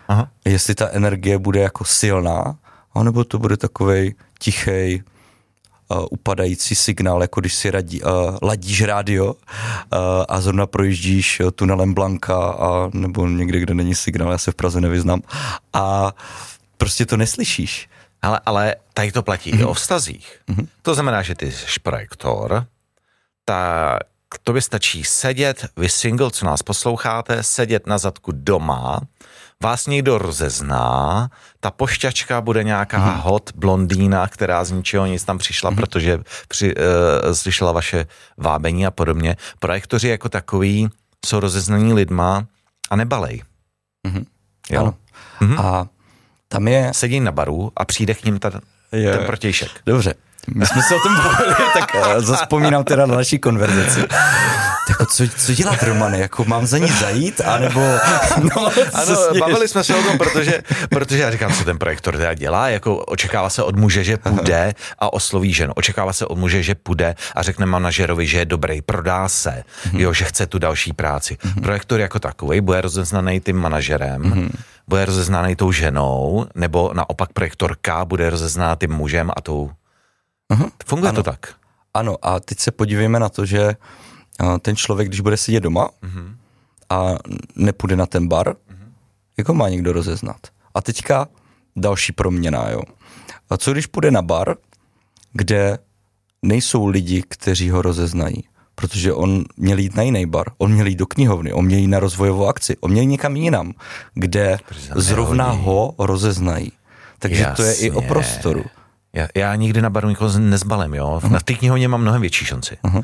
Aha. Jestli ta energie bude jako silná, anebo to bude takovej tichej, uh, upadající signál, jako když si radí, uh, ladíš rádio uh, a zrovna projíždíš uh, tunelem Blanka a nebo někde, kde není signál, já se v Praze nevyznám a prostě to neslyšíš. Ale, ale tady to platí mm-hmm. i o vztazích. Mm-hmm. To znamená, že ty jsi projektor, tak tobě stačí sedět, vy single, co nás posloucháte, sedět na zadku doma, vás někdo rozezná, ta pošťačka bude nějaká mm-hmm. hot blondýna, která z ničeho nic tam přišla, mm-hmm. protože při, uh, slyšela vaše vábení a podobně. Projektoři jako takový jsou rozeznaní lidma a nebalej. Mm-hmm. Jo? Ano. Mm-hmm. A tam je... Sedí na baru a přijde k ním ta, ten protějšek. Dobře. My jsme se o tom bavili, tak uh, zaspomínám teda na naší konverzaci. Tak co, co dělat, Romane? Jako mám za ní zajít? Anebo... No, ano, bavili jsme se o tom, protože, protože já říkám, co ten projektor teda dělá, jako očekává se od muže, že půjde a osloví ženu. Očekává se od muže, že půjde a řekne manažerovi, že je dobrý, prodá se, mm-hmm. jo, že chce tu další práci. Mm-hmm. Projektor jako takový bude rozeznaný tím manažerem, mm-hmm. bude rozeznaný tou ženou, nebo naopak projektorka bude rozeznána tím mužem a tou... Uh-huh. Funguje ano. to tak? Ano, a teď se podívejme na to, že ten člověk, když bude sedět doma uh-huh. a nepůjde na ten bar, uh-huh. jako má někdo rozeznat. A teďka další proměna, jo. A co když půjde na bar, kde nejsou lidi, kteří ho rozeznají? Protože on měl jít na jiný bar, on měl jít do knihovny, on měl jít na rozvojovou akci, on měl jít někam jinam, kde zrovna ho rozeznají. Takže Jasně. to je i o prostoru. Já, já nikdy na baru nikoho nezbalím, jo. Uh-huh. Na té knihovně mám mnohem větší šanci. Uh-huh.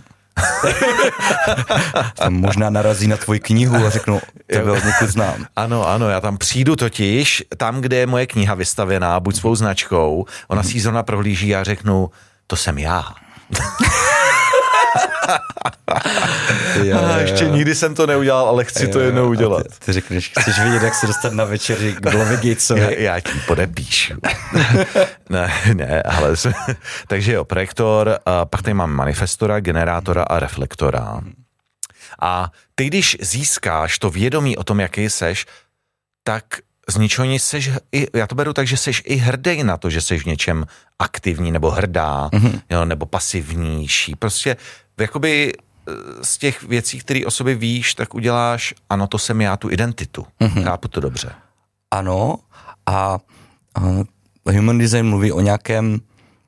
Tam možná narazí na tvoji knihu a řeknu, tebe od někud znám. Ano, ano, já tam přijdu totiž, tam, kde je moje kniha vystavená, buď svou značkou, ona uh-huh. si ji zrovna prohlíží a řeknu, to jsem já. jo, a ještě jo. nikdy jsem to neudělal, ale chci jo, to jednou udělat. Ty, ty řekneš, chceš vidět, jak se dostat na večeři k Billovi Gatesovi? Já, já ti podepíšu. ne, ne, ale... Takže jo, projektor, pak tady mám manifestora, generátora a reflektora. A ty, když získáš to vědomí o tom, jaký seš, tak z ničeho nic seš, i, já to beru tak, že seš i hrdý na to, že seš v něčem aktivní, nebo hrdá, mm-hmm. jo, nebo pasivnější. Prostě jakoby z těch věcí, které o sobě víš, tak uděláš, ano, to jsem já, tu identitu. Mm-hmm. Chápu to dobře. Ano, a uh, Human Design mluví o nějakém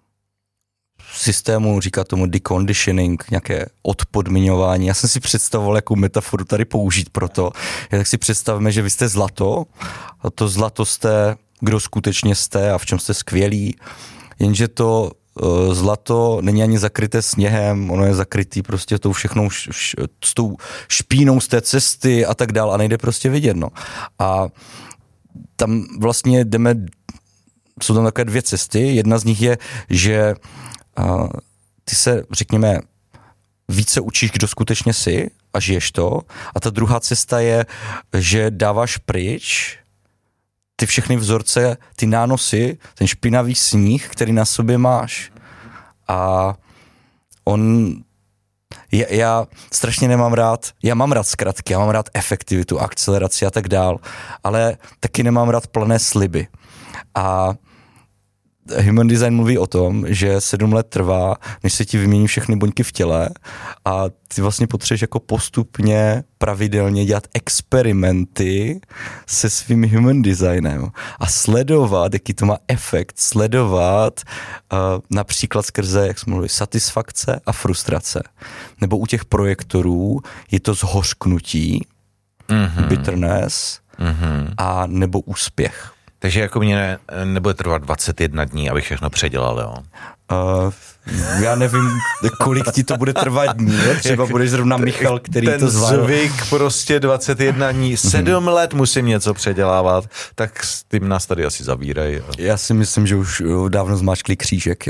systému, říká tomu deconditioning, nějaké odpodmiňování. Já jsem si představoval, jakou metaforu tady použít pro to. Já tak si představíme, že vy jste zlato a to zlato jste, kdo skutečně jste a v čem jste skvělí, jenže to uh, zlato není ani zakryté sněhem, ono je zakrytý prostě tou všechnou, š, š, s tou špínou z té cesty a tak dál a nejde prostě vidět, no. A tam vlastně jdeme, jsou tam takové dvě cesty, jedna z nich je, že Uh, ty se, řekněme, více učíš, kdo skutečně jsi a žiješ to. A ta druhá cesta je, že dáváš pryč ty všechny vzorce, ty nánosy, ten špinavý sníh, který na sobě máš. A on... Já, já strašně nemám rád, já mám rád zkratky, já mám rád efektivitu, akceleraci a tak dál, ale taky nemám rád plné sliby. A Human Design mluví o tom, že sedm let trvá, než se ti vymění všechny buňky v těle a ty vlastně potřebuješ jako postupně, pravidelně dělat experimenty se svým Human Designem a sledovat, jaký to má efekt, sledovat uh, například skrze, jak jsme mluvili, satisfakce a frustrace. Nebo u těch projektorů je to zhořknutí, mm-hmm. bitterness mm-hmm. a nebo úspěch. Takže jako mě ne, nebude trvat dvacet jedna dní, abych všechno předělal, jo? Uh, já nevím, kolik ti to bude trvat dní, jo? Třeba budeš zrovna Michal, který ten to zvládl. Ten zvyk prostě dvacet jedna dní, sedm mm-hmm. let musím něco předělávat, tak s tím nás tady asi zavírají. Jo? Já si myslím, že už dávno zmáčkli křížek, jo?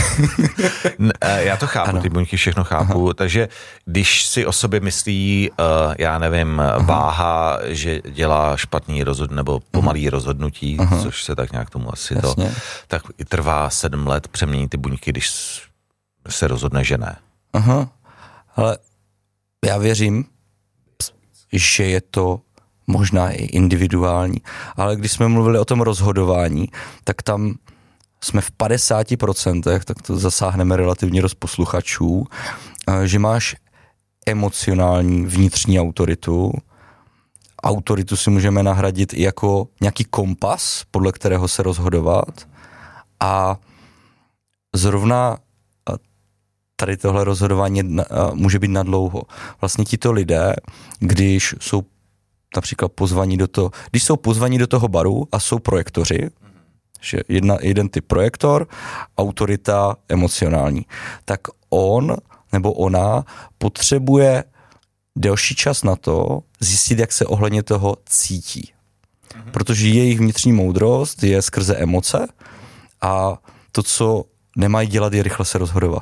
Já to chápu, ano. Ty buňky všechno chápu, aha. Takže když si o sobě myslí, uh, já nevím, aha. váha, že dělá špatný rozhodnutí nebo pomalý rozhodnutí, aha. což se tak nějak tomu asi Jasně. to, tak trvá sedm let přeměnit ty buňky, když se rozhodne, že ne. Aha, ale já věřím, že je to možná i individuální. Ale když jsme mluvili o tom rozhodování, tak tam jsme v padesáti procentech, tak to zasáhneme relativně dost posluchačů, že máš emocionální vnitřní autoritu. Autoritu si můžeme nahradit i jako nějaký kompas, podle kterého se rozhodovat. A zrovna tady tohle rozhodování může být nadlouho. Vlastně tito lidé, když jsou například pozvaní do toho, když jsou pozvaní do toho baru a jsou projektoři, že jedna, jeden typ projektor, autorita emocionální, tak on nebo ona potřebuje delší čas na to zjistit, jak se ohledně toho cítí. Mhm. Protože jejich vnitřní moudrost je skrze emoce a to, co nemají dělat, je rychle se rozhodovat.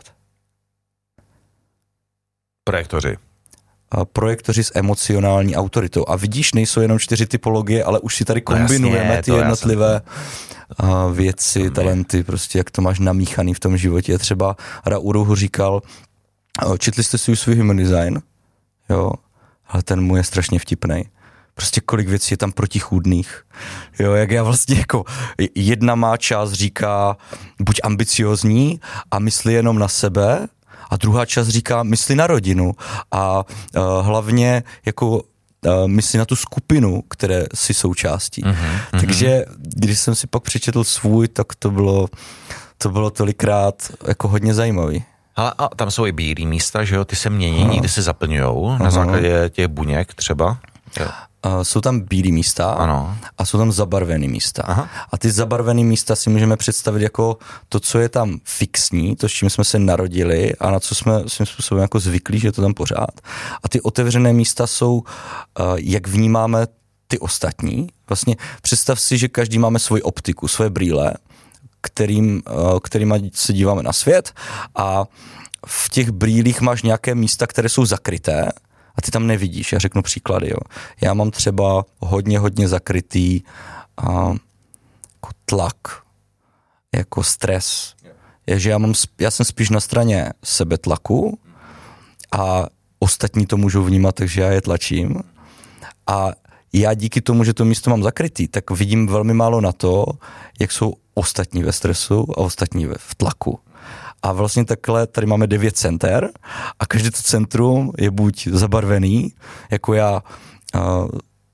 Projektoři. A projektoři s emocionální autoritou. A vidíš, nejsou jenom čtyři typologie, ale už si tady kombinujeme no jasně, ty jednotlivé jsem... věci, talenty, prostě jak to máš namíchaný v tom životě. Třeba Ra Uru říkal, četli jste si už svůj human design? Jo, ale ten můj je strašně vtipnej. Prostě kolik věcí je tam protichůdných. Jo, jak já vlastně jako jedna má část říká buď ambiciozní a myslí jenom na sebe, a druhá část říká mysli na rodinu a uh, hlavně jako uh, mysli na tu skupinu, které si součástí. Mm-hmm. Takže když jsem si pak přečetl svůj, tak to bylo, to bylo tolikrát jako hodně zajímavý. Ale a tam jsou i bílý místa, že jo, ty se mění, někdy se zaplňujou na základě těch buněk třeba. Jo. Uh, jsou tam bílý místa ano. a jsou tam zabarvený místa. Aha. A ty zabarvený místa si můžeme představit jako to, co je tam fixní, to, s čím jsme se narodili a na co jsme svým způsobem jako zvyklí, že je to tam pořád. A ty otevřené místa jsou, uh, jak vnímáme ty ostatní. Vlastně představ si, že každý máme svoji optiku, svoje brýle, kterým, uh, kterýma se díváme na svět a v těch brýlích máš nějaké místa, které jsou zakryté, a ty tam nevidíš. Já řeknu příklady. Jo. Já mám třeba hodně, hodně zakrytý a, jako tlak, jako stres. Je, že já, mám, já jsem spíš na straně sebetlaku a ostatní to můžou vnímat, takže já je tlačím. A já díky tomu, že to místo mám zakrytý, tak vidím velmi málo na to, jak jsou ostatní ve stresu a ostatní v tlaku. A vlastně takhle tady máme devět center a každé to centrum je buď zabarvený, jako já, uh,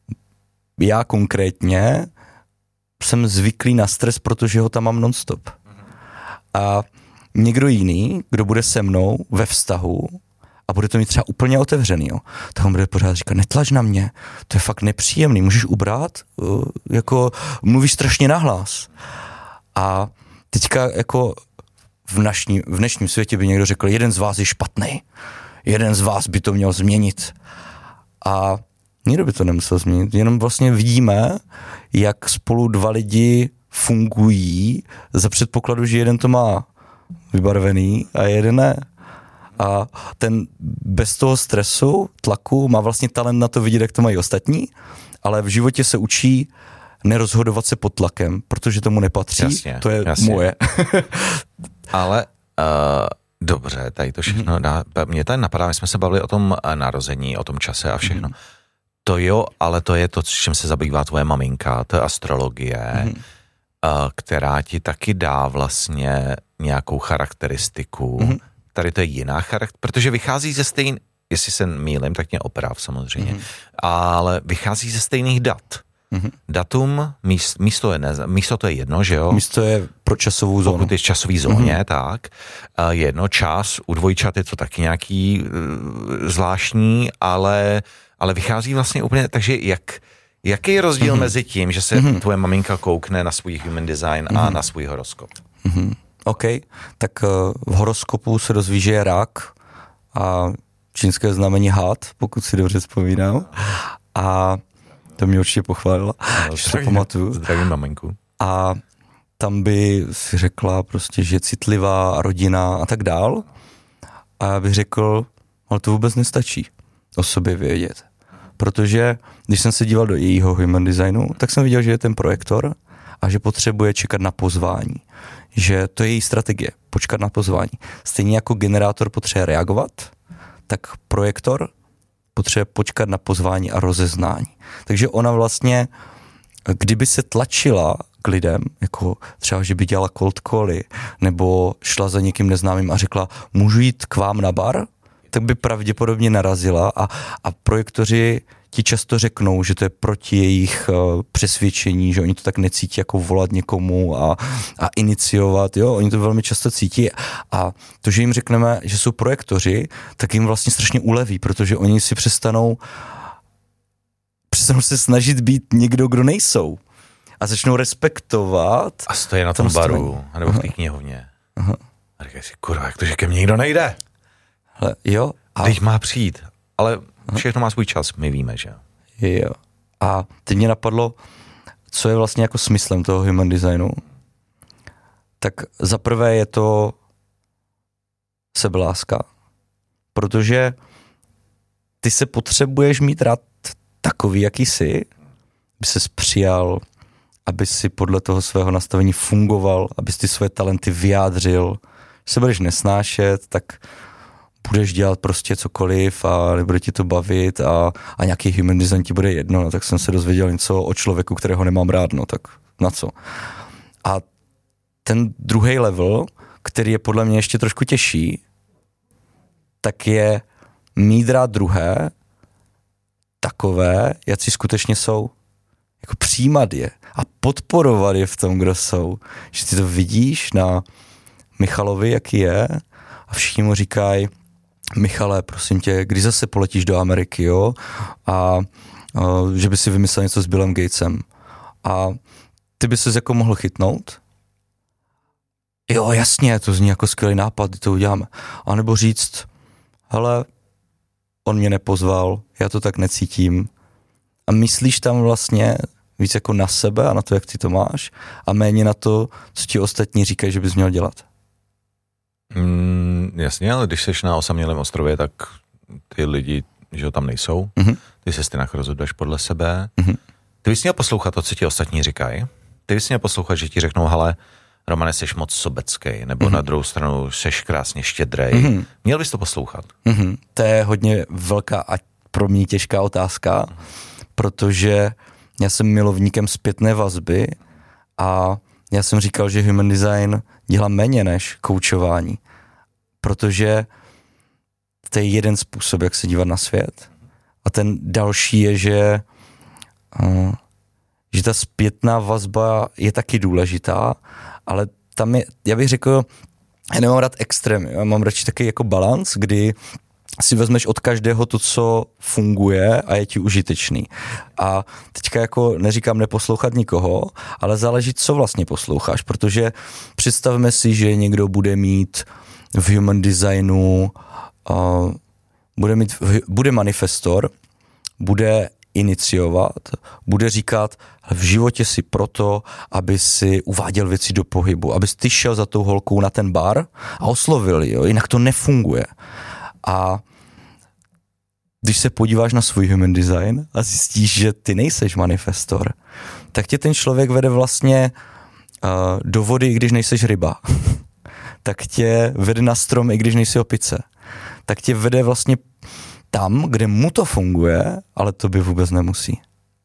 já konkrétně jsem zvyklý na stres, protože ho tam mám non-stop. A někdo jiný, kdo bude se mnou ve vztahu a bude to mít třeba úplně otevřený, jo, tak on bude pořád říkat, netlač na mě, to je fakt nepříjemný, můžeš ubrat, uh, jako mluvíš strašně nahlas. A teďka jako V, našní, v dnešním světě by někdo řekl, jeden z vás je špatný, jeden z vás by to měl změnit. A nikdo by to nemusel změnit, jenom vlastně vidíme, jak spolu dva lidi fungují za předpokladu, že jeden to má vybarvený a jeden ne. A ten bez toho stresu, tlaku má vlastně talent na to vidět, jak to mají ostatní, ale v životě se učí nerozhodovat se pod tlakem, protože tomu nepatří, jasně, to je jasně. moje. Ale uh, dobře, tady to všechno dá, mě tady napadá, my jsme se bavili o tom narození, o tom čase a všechno. Mm. To jo, ale to je to, čím se zabývá tvoje maminka, to je astrologie, mm. uh, která ti taky dá vlastně nějakou charakteristiku. Mm. Tady to je jiná charakteristika, protože vychází ze stejn, jestli se mýlim, tak mě oprav samozřejmě, mm. ale vychází ze stejných dat. Mm-hmm. Datum, míst, místo, je ne, místo to je jedno, že jo? Místo je pro časovou zónu. Pokud je v časový zóně, mm-hmm. tak. Jedno, čas, u dvojčat je to taky nějaký uh, zvláštní, ale, ale vychází vlastně úplně, takže jak, jaký je rozdíl mm-hmm. mezi tím, že se mm-hmm. tvoje maminka koukne na svůj human design mm-hmm. a na svůj horoskop? Mm-hmm. OK, tak uh, v horoskopu se dozví, že je rak a čínské znamení had, pokud si dobře vzpomínám. A to mě určitě pochválila, no, že to pamatuju. Zdravím maminku. A tam by si řekla prostě, že je citlivá rodina a tak dál. A já bych řekl, ale to vůbec nestačí o sobě vědět. Protože když jsem se díval do jejího human designu, tak jsem viděl, že je ten projektor a že potřebuje čekat na pozvání. Že to je její strategie, počkat na pozvání. Stejně jako generátor potřebuje reagovat, tak projektor potřebuje počkat na pozvání a rozeznání. Takže ona vlastně, kdyby se tlačila k lidem, jako třeba, že by dělala cold cally, nebo šla za někým neznámým a řekla, můžu jít k vám na bar, tak by pravděpodobně narazila a, a projektoři ti často řeknou, že to je proti jejich uh, přesvědčení, že oni to tak necítí jako volat někomu a, a iniciovat, jo, oni to velmi často cítí a to, že jim řekneme, že jsou projektoři, tak jim vlastně strašně uleví, protože oni si přestanou přestanou se snažit být někdo, kdo nejsou a začnou respektovat. A stojí na tom baru, nebo v té knihovně. Aha. A říkají si, kurva, jak to, že ke mně nikdo nejde? Hele, jo. A teď má přijít, ale všechno má svůj čas, my víme, že jo. A teď mě napadlo, co je vlastně jako smyslem toho human designu. Tak za prvé je to sebeláska, protože ty se potřebuješ mít rád takový, jaký jsi, aby ses přijal, aby si podle toho svého nastavení fungoval, aby si ty své talenty vyjádřil. Když se budeš nesnášet, tak budeš dělat prostě cokoliv a nebude ti to bavit a, a nějaký human design ti bude jedno, no, tak jsem se dozvěděl něco o člověku, kterého nemám rád, no tak na co. A ten druhý level, který je podle mě ještě trošku těžší, tak je mít rád druhé, takové, jací skutečně jsou, jako přijímat je a podporovat je v tom, kdo jsou. Že ty to vidíš na Michalovi, jaký je a všichni mu říkají, Michale, prosím tě, kdy zase poletíš do Ameriky, jo? A, a že by si vymyslel něco s Billem Gatesem. A ty by ses jako mohl chytnout? Jo, jasně, to zní jako skvělý nápad, to uděláme. A nebo říct, hele, on mě nepozval, já to tak necítím. A myslíš tam vlastně víc jako na sebe a na to, jak ty to máš a méně na to, co ti ostatní říkají, že bys měl dělat. Mm, jasně, ale když jsi na osamělém ostrově, tak ty lidi, že tam nejsou. Mm-hmm. Ty se stejně rozhoduješ podle sebe. Mm-hmm. Ty bys měl poslouchat to, co ti ostatní říkají. Ty bys měl poslouchat, že ti řeknou, hele, Romane, seš moc sobecký, nebo mm-hmm. na druhou stranu seš krásně štědrej. Mm-hmm. Měl bys to poslouchat? Mm-hmm. To je hodně velká a pro mě těžká otázka, mm-hmm. protože já jsem milovníkem zpětné vazby a já jsem říkal, že human design dělá méně než koučování, protože to je jeden způsob, jak se dívat na svět. A ten další je, že, uh, že ta zpětná vazba je taky důležitá, ale tam je, já bych řekl, já nemám rád extrémy, já mám radši taky jako balans, kdy si vezmeš od každého to, co funguje a je ti užitečný. A teďka jako neříkám neposlouchat nikoho, ale záleží, co vlastně posloucháš, protože představme si, že někdo bude mít v human designu, uh, bude, mít, bude manifestor, bude iniciovat, bude říkat, v životě si proto, aby si uváděl věci do pohybu, aby ty šel za tou holkou na ten bar a oslovil ji, jo, jinak to nefunguje. A když se podíváš na svůj human design a zjistíš, že ty nejseš manifestor, tak tě ten člověk vede vlastně uh, do vody, i když nejseš ryba. Tak tě vede na strom, i když nejsi opice. Tak tě vede vlastně tam, kde mu to funguje, ale to by vůbec nemusí.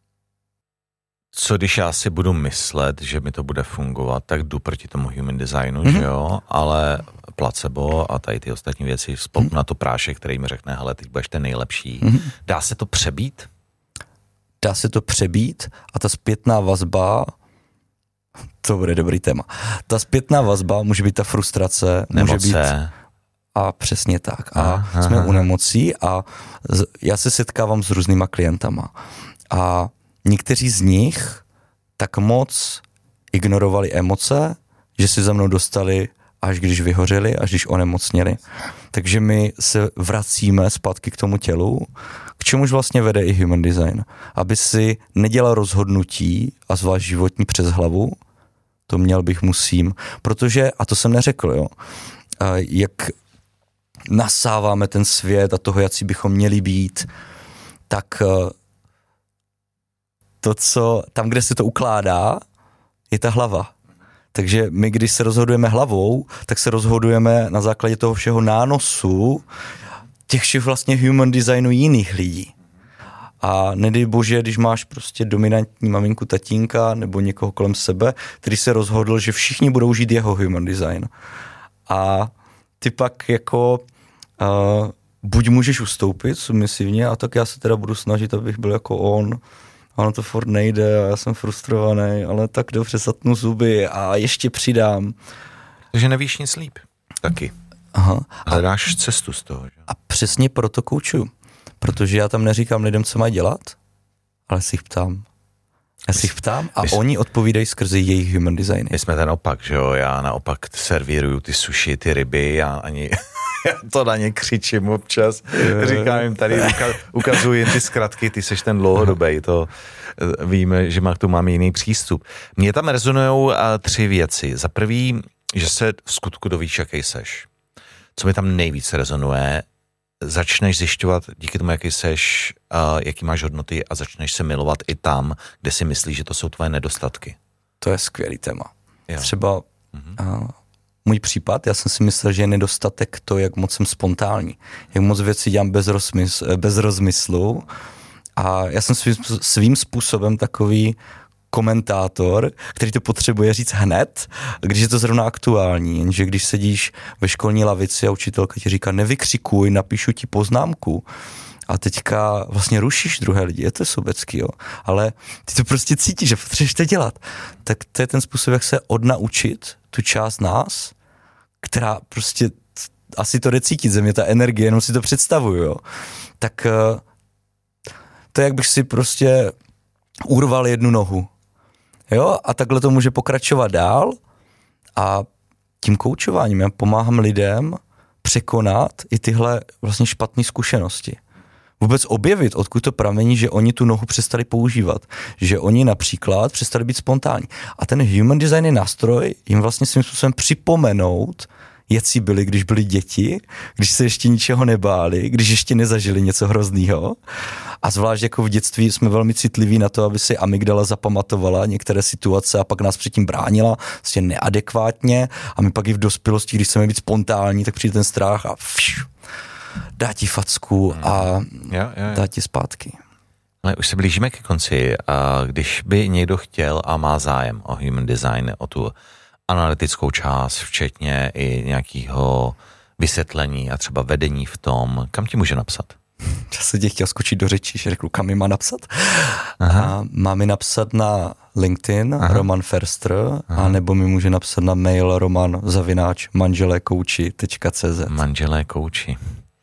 Co když já si budu myslet, že mi to bude fungovat, tak jdu proti tomu human designu, mm-hmm. že jo, ale placebo a tady ty ostatní věci spolku mm-hmm. na to prášek, který mi řekne, hele, teď budeš ten nejlepší. Mm-hmm. Dá se to přebít? Dá se to přebít a ta zpětná vazba, to bude dobrý téma, ta zpětná vazba může být ta frustrace, nemoce. Může být a přesně tak. A aha, jsme aha. u nemocí a z, já se setkávám s různýma klientama a někteří z nich tak moc ignorovali emoce, že si za mnou dostali, až když vyhořeli, až když onemocněli. Takže my se vracíme zpátky k tomu tělu, k čemuž vlastně vede i human design. Aby si nedělal rozhodnutí a zvlášť životní přes hlavu, to měl bych, musím, protože, a to jsem neřekl, jo, jak nasáváme ten svět a toho, jaký bychom měli být, tak to, co tam, kde se to ukládá, je ta hlava. Takže my, když se rozhodujeme hlavou, tak se rozhodujeme na základě toho všeho nánosu těch všech vlastně human designu jiných lidí. A nedej bože, když máš prostě dominantní maminku, tatínka nebo někoho kolem sebe, který se rozhodl, že všichni budou žít jeho human design. A ty pak jako uh, buď můžeš ustoupit submisivně, a tak já se teda budu snažit, abych byl jako on. Ono to furt nejde a já jsem frustrovaný, ale tak dobře, zatnu zuby a ještě přidám. Takže nevíš nic líp. Taky. Aha. Hledáš cestu z toho. Že? A přesně proto koučuju. Protože já tam neříkám lidem, co mají dělat, ale si jich ptám. Já si jich ptám a my oni odpovídají skrze jejich human designy. My jsme ten opak, že jo, já naopak servíruju ty sushi, ty ryby, já ani já to na ně křičím občas, říkám jim tady, ukazuji jim ty zkratky, ty seš ten dlouhodobej, to víme, že má k tomu mám jiný přístup. Mně tam rezonujou tři věci. Za prvý, že se v skutku dovíš, jaký seš. Co mi tam nejvíc rezonuje, začneš zjišťovat díky tomu, jaký seš, uh, jaký máš hodnoty a začneš se milovat i tam, kde si myslíš, že to jsou tvoje nedostatky. To je skvělý téma. Jo. Třeba mm-hmm. uh, můj případ, já jsem si myslel, že je nedostatek to, jak moc jsem spontánní. Jak moc věcí dělám bez, rozmysl, bez rozmyslu. A já jsem svým, svým způsobem takový komentátor, který to potřebuje říct hned, když je to zrovna aktuální. Jenže když sedíš ve školní lavici a učitelka ti říká, nevykřikuj, napíšu ti poznámku. A teďka vlastně rušíš druhé lidi, je to sobecký, jo. Ale ty to prostě cítíš, že potřebuješ to dělat. Tak to je ten způsob, jak se odnaučit tu část nás, která prostě asi to jde cítit, ze mě ta energie, jenom si to představuju, jo. Tak to je, jak bych si prostě urval jednu nohu. Jo, a takhle to může pokračovat dál a tím koučováním já pomáhám lidem překonat i tyhle vlastně špatné zkušenosti. Vůbec objevit, odkud to pramení, že oni tu nohu přestali používat. Že oni například přestali být spontánní. A ten human design je nástroj jim vlastně svým způsobem připomenout, jací byli, když byli děti, když se ještě ničeho nebáli, když ještě nezažili něco hroznýho. A zvlášť jako v dětství jsme velmi citliví na to, aby si amygdala zapamatovala některé situace a pak nás předtím bránila vlastně neadekvátně a my pak i v dospělosti, když chceme být spontánní, tak přijde ten strach a fš, dá ti facku a jo, jo, jo. dá ti zpátky. Ale už se blížíme ke konci. A když by někdo chtěl a má zájem o human design, o tu analytickou část, včetně i nějakého vysvětlení a třeba vedení v tom, kam ti může napsat? Já se tě chtěl skočit do řečí, že řeknu, kam mi má napsat. A má mi napsat na LinkedIn, Aha. Roman Ferster, a nebo mi může napsat na mail roman zavináč manželekouči tečka cé zet. Manželekouči.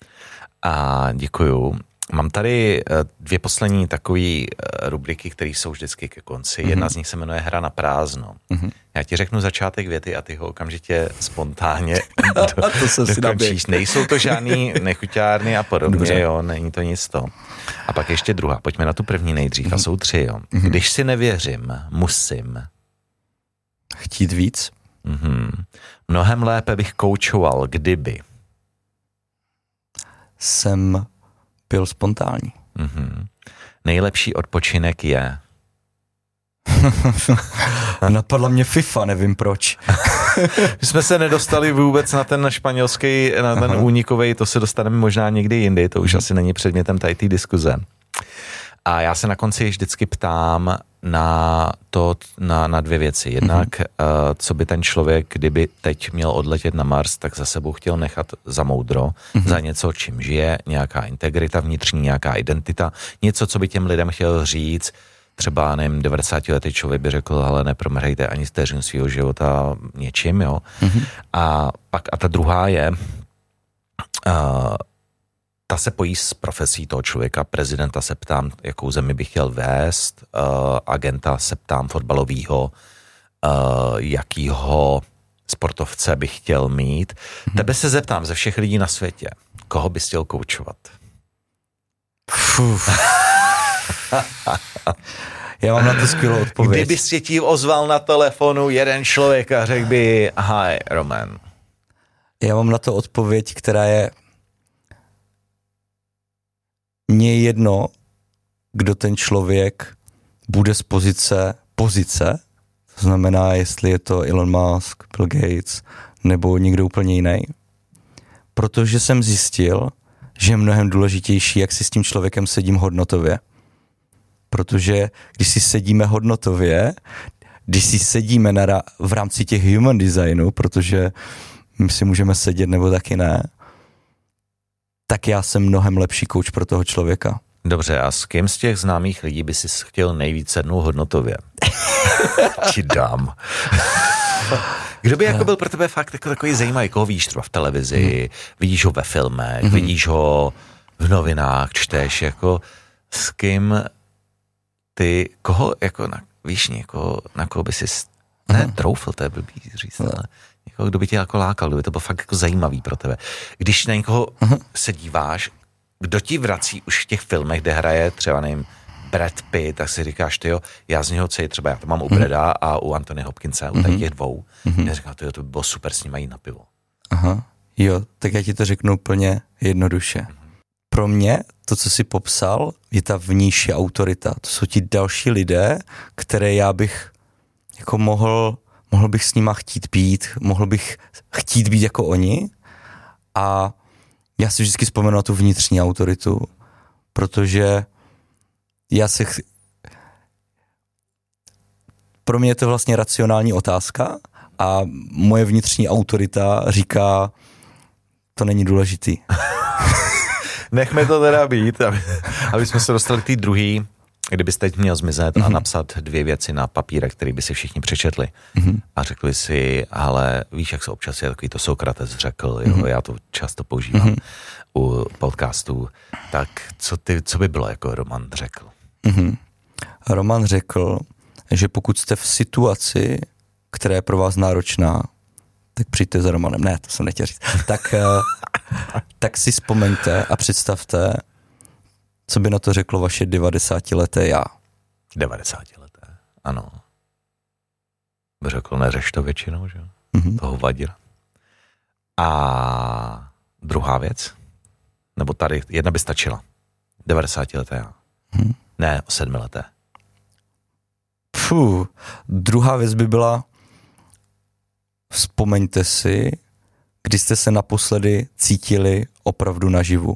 A děkuju. Mám tady dvě poslední takové rubriky, které jsou vždycky ke konci. Mm-hmm. Jedna z nich se jmenuje Hra na prázdno. Mm-hmm. Já ti řeknu začátek věty a ty ho okamžitě spontánně do, to se dokončíš. Nejsou to žádný nechuťárny a podobně, Dobře. jo, není to nic to. A pak ještě druhá, pojďme na tu první nejdřív, mm-hmm. a jsou tři, jo. Mm-hmm. Když si nevěřím, musím. Chtít víc? Mm-hmm. Mnohem lépe bych koučoval, kdyby. Jsem byl spontánní. Mm-hmm. Nejlepší odpočinek je? Napadla mě FIFA, nevím proč. My jsme se nedostali vůbec na ten španělský, na ten únikovej, to se dostaneme možná někdy jindy, to už asi není předmětem tady té diskuze. A já se na konci vždycky ptám na to, na, na dvě věci. Jednak, mm-hmm. uh, co by ten člověk, kdyby teď měl odletět na Mars, tak za sebou chtěl nechat za moudro, mm-hmm. za něco, čím žije, nějaká integrita vnitřní, nějaká identita, něco, co by těm lidem chtěl říct. Třeba, nevím, devadesátiletý člověk by řekl, ale nepromrhejte ani vteřinu svého života něčím, jo. Mm-hmm. A pak, a ta druhá je, uh, ta se pojí s profesí toho člověka, prezidenta se ptám, jakou zemi bych chtěl vést, uh, agenta se ptám fotbalovýho, uh, jakýho sportovce bych chtěl mít. Mm-hmm. Tebe se zeptám ze všech lidí na světě, koho bys chtěl koučovat? Já mám na to skvělou odpověď. Kdyby si ti ozval na telefonu jeden člověk a řekl by, hi, Roman. Já mám na to odpověď, která je mně jedno, kdo ten člověk bude z pozice pozice, to znamená, jestli je to Elon Musk, Bill Gates nebo někdo úplně jiný. Protože jsem zjistil, že je mnohem důležitější, jak si s tím člověkem sedím hodnotově. Protože když si sedíme hodnotově, když si sedíme na ra- v rámci těch human designů, protože my si můžeme sedět nebo taky ne, tak já jsem mnohem lepší coach pro toho člověka. Dobře, a s kým z těch známých lidí by si chtěl nejvíc sednout hodnotově? Ti dám. Kdo by jako byl pro tebe fakt jako takový zajímavý, koho víš třeba v televizi, hmm. vidíš ho ve filmech, hmm. vidíš ho v novinách, čteš, jako s kým ty, koho, jako na, víš, někoho, na koho by si, ne, hmm. troufl, to je blbý říct, hmm. ale někoho, kdo by tě jako lákal, kdo by to byl fakt jako zajímavý pro tebe. Když na někoho hmm. se díváš, kdo ti vrací už v těch filmech, kde hraje třeba, nevím, Brad Pitt, tak si říkáš, tyjo, já z něho chci, třeba já to mám u mm. Brada a u Anthony Hopkinse, u mm-hmm. těch dvou. Mm-hmm. Já říkám, tyjo, to by bylo super s nimi jít na pivo. Aha, jo, tak já ti to řeknu úplně jednoduše. Mm-hmm. Pro mě to, co jsi popsal, je ta vnější autorita. To jsou ti další lidé, které já bych jako mohl, mohl bych s nima chtít být, mohl bych chtít být jako oni a já si vždycky vzpomenu na tu vnitřní autoritu, protože já se... Ch... Pro mě je to vlastně racionální otázka a moje vnitřní autorita říká, to není důležitý. Nechme to teda být, aby, aby jsme se dostali k té druhý, kdybyste teď měl zmizet mm-hmm. a napsat dvě věci na papírek, který by si všichni přečetli mm-hmm. a řekli si, ale víš, jak se občas je takový to Sokrates řekl, jo, mm-hmm. já to často používám mm-hmm. u podcastů, tak co, ty, co by bylo, jako Roman řekl? Mm-hmm. Roman řekl, že pokud jste v situaci, která je pro vás náročná, tak přijďte za Romanem. Ne, to jsem nechtěl říct. Tak, tak si vzpomeňte a představte, co by na to řeklo vaše devadesátileté já. devadesátileté, ano. By řekl, neřeš to většinou, že? Mm-hmm. Toho vadíra. A druhá věc, nebo tady jedna by stačila. devadesátileté já. Mm-hmm. Ne, sedmileté. Fuh, druhá věc by byla, vzpomeňte si, kdy jste se naposledy cítili opravdu naživu.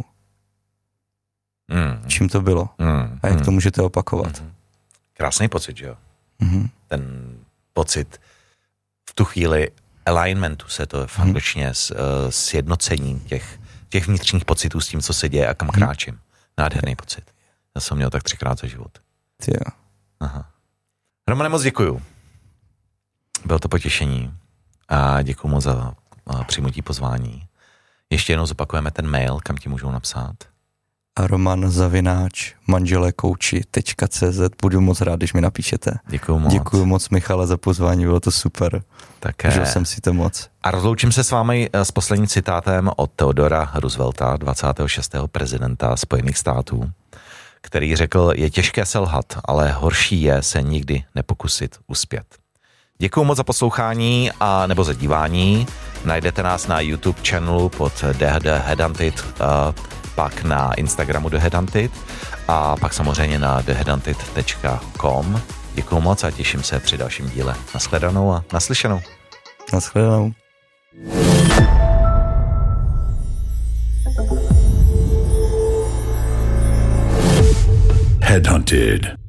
Mm. Čím to bylo? Mm. A jak mm. to můžete opakovat? Mm. Krásný pocit, že jo? Mm. Ten pocit v tu chvíli alignmentu se to v angličtině mm. s, uh, sjednocením těch, těch vnitřních pocitů s tím, co se děje a kam kráčím. Mm. Nádherný pocit. Já jsem měl tak třikrát za život. Jo. Aha. Romane, moc děkuju. Bylo to potěšení a děkuju moc za uh, přijmutí pozvání. Ještě jednou zopakujeme ten mail, kam ti můžou napsat. A Roman zavináč manželekouči tečka cé zet. Budu moc rád, když mi napíšete. Děkuju moc. Děkuju moc, Michale, za pozvání, bylo to super. Také. Užil jsem si to moc. A rozloučím se s vámi s posledním citátem od Theodora Roosevelta, dvacátého šestého prezidenta Spojených států, který řekl, je těžké selhat, ale horší je se nikdy nepokusit uspět. Děkuju moc za poslouchání a nebo za dívání. Najdete nás na YouTube channelu pod The, The Headhunted, uh, pak na Instagramu The Headhunted a pak samozřejmě na the headhunted tečka com. Děkuju moc a těším se při dalším díle. Nashledanou a naslyšenou. Nashledanou. Headhunted.